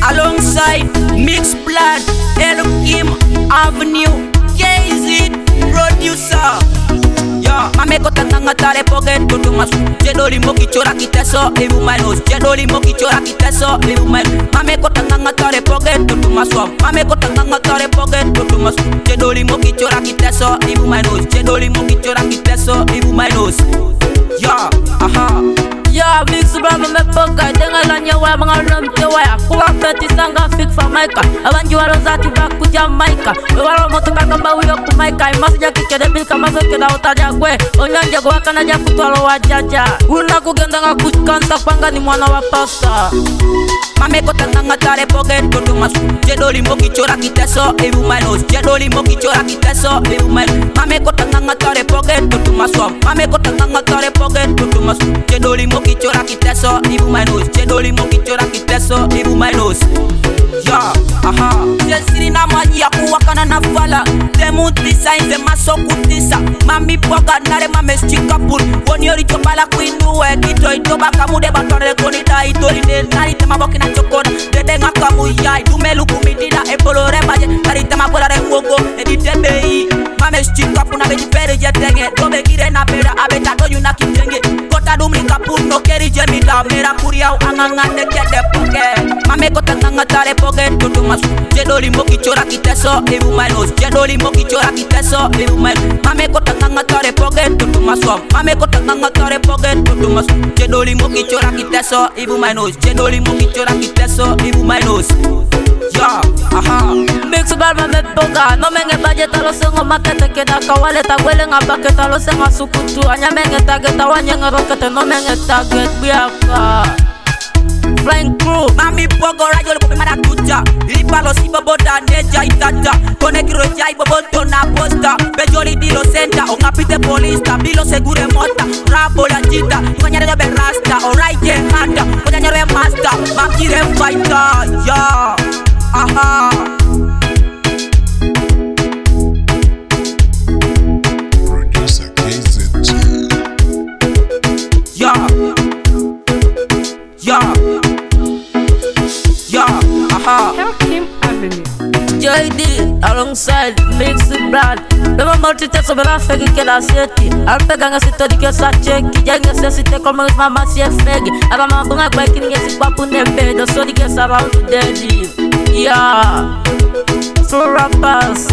alongside Mix Blood, Elohim Avenue, KZ producer. Yeah, mame kota nanga tare poget kudu masu. Jedoli moki chora kiteso ibu minus. Jedoli moki chora kiteso ibu minus. Mame kota nanga tare poget kudu masu. Mame kota nanga tare poget kudu masu. Jedoli moki chora kiteso ibu minus. Jedoli moki chora kiteso ibu minus. Yeah, aha. Ya mix blood me poka denga la nyawa mangalom tewa kuwa feti sanga fix for maika abanji walo zati ba ku Jamaica walo motoka kamba uyo ku maika imasija kikede bil kama feke da utaja kwe onyanje kwa kana ja kutwalo wajaja una kugenda nga kuskanta panga ni mwana wa pasta. Mame kota nanga tare poget kudu masu. Jedoli moki chora kiteso ibu minus. Jedoli moki chora kiteso ibu minus. Mame kota nanga tare poget kudu masu. Mame kota nanga tare poget kudu masu. Jedoli moki chora kiteso ibu minus. Jedoli moki chora kiteso ibu minus. Yeah, aha. Jesiri na maji ya kuwakana na fala. Demutisa inze masokutisa. Mami poga nare mame stikapul. Woni ori chopala kuinue. Kito itoba kamude batore konita itori nari tema boki na chokona. Dede nga kamu yai. Dumelu kumidina epolore baje. Kari tema bola re wogo. Edite bei. Mame stikapu na beji peri jetenge. Dobe gire na pera abeta doyu na kitenge. Kota dumli kapul no keri jemida. Mera kuria u angangane kede poke. Mame kota nanga tare poget kudu masu. Jedoli moki chora kiteso ibu minus. Jedoli moki chora kiteso ibu minus. Mame kota nanga tare poget kudu masu. Mame kota nanga tare poget kudu masu. Jedoli moki chora kiteso ibu minus. Jedoli moki chora kiteso ibu minus. Yeah, aha. Mix blood me poka no menge budget alo sengo makete keda kawale tagwele nga bucket alo senga sukutu anya menge target awanya rocket no menge target biaka. Flying crew Mami pogo rayo le pope maratucha. Ipalo si boboda neja itata. Kone kiro jai boboto na posta. Bejoli dilo center. Ongapite polista. Bilo segure mota. Rabo la chita. Konyere be rasta. Alright ye handa. Konyere master. Makire fighter. Yeah. Aha. Producer KZ. Yeah. Yeah. Yeah. Aha. Elohim Avenue. JD alongside Mix Blood. Beba multitask bela fegi kela seti. Alpega nga sitodi ke sa cheki. Jenge se site kolmo mama si fegi. Aba mabunga kwa kini ngesi kwa pune bedo. So di ke surround to daddy. Yeah. So rappers.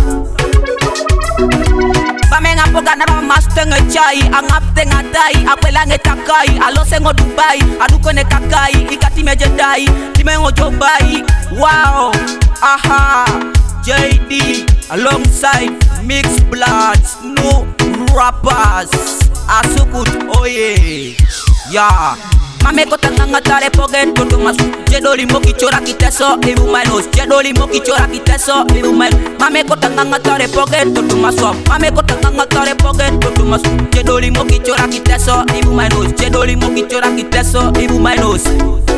Bamenga poga na mastenga chai. Angaptenga dai. Akwela ngetakai. Alosengo Dubai. Adukone kakai. Ikati mejedai. Timengo jobai. Wow. Aha. JD alongside Mix Blood, no rappers. Asukut oye. Yeah. Mame kota nanga tare poget kudu masu. Jedoli moki chora kiteso ibu minus. Jedoli moki chora kiteso ibu minus. Mame kota nanga tare poget kudu masu. Mame kota nanga tare poget kudu masu. Jedoli moki chora kiteso ibu minus. Jedoli moki chora kiteso ibu minus.